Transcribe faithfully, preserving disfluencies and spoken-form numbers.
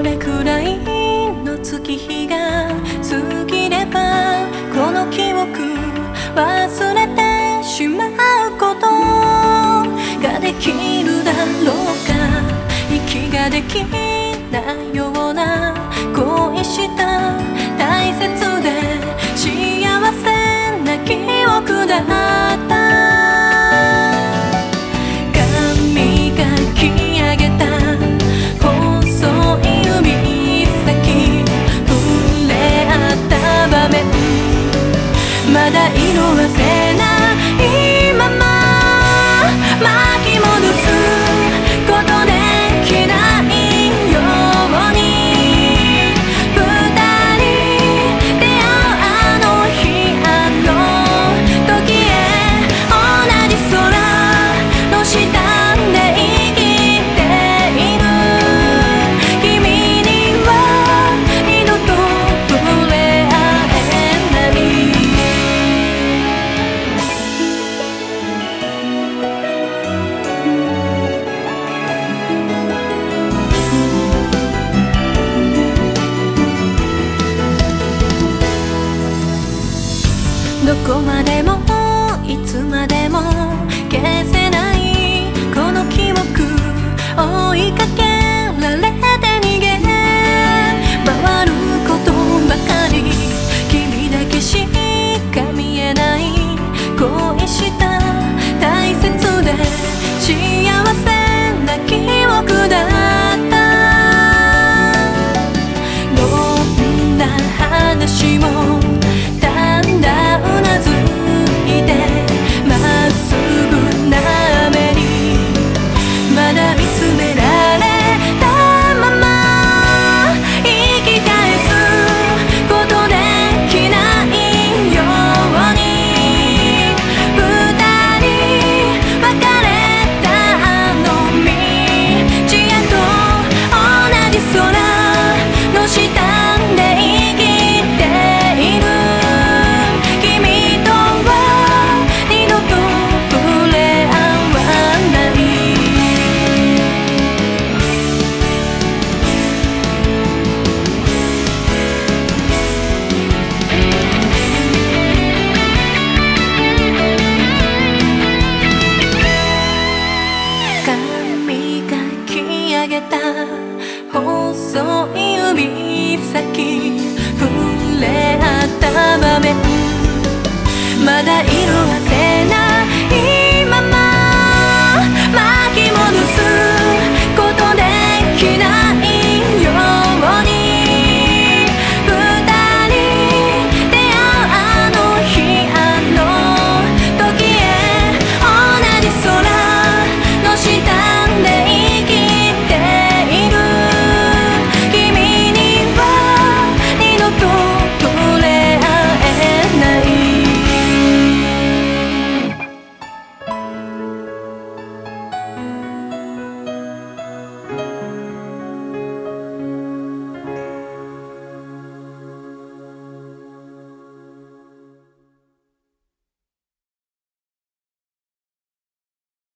れくらいの月日が過ぎればこの記憶忘れてしまうことができるだろうか。息ができないような恋した大切で幸せな記憶だった。髪がき上げた細い指先触れ合った場面まだ色褪せないまま巻き戻すことできないように二人出会うあの日あの時へ同じ空の下で生きている君には二度と触れ合えない。どこまでもいつまでも消せないこの記憶追いかけられて逃げ回ることばかり君だけしか見えない恋した大切で幸せな記憶だった。どんな話もただうなずいてまっすぐな目にまだ見つめられたまま生き返すことできないように二人別れたあの道へと同じ空の下で生きている君とは二度と触れ合わない。髪がき上げた細い指先触れ合った場面まだ色褪せ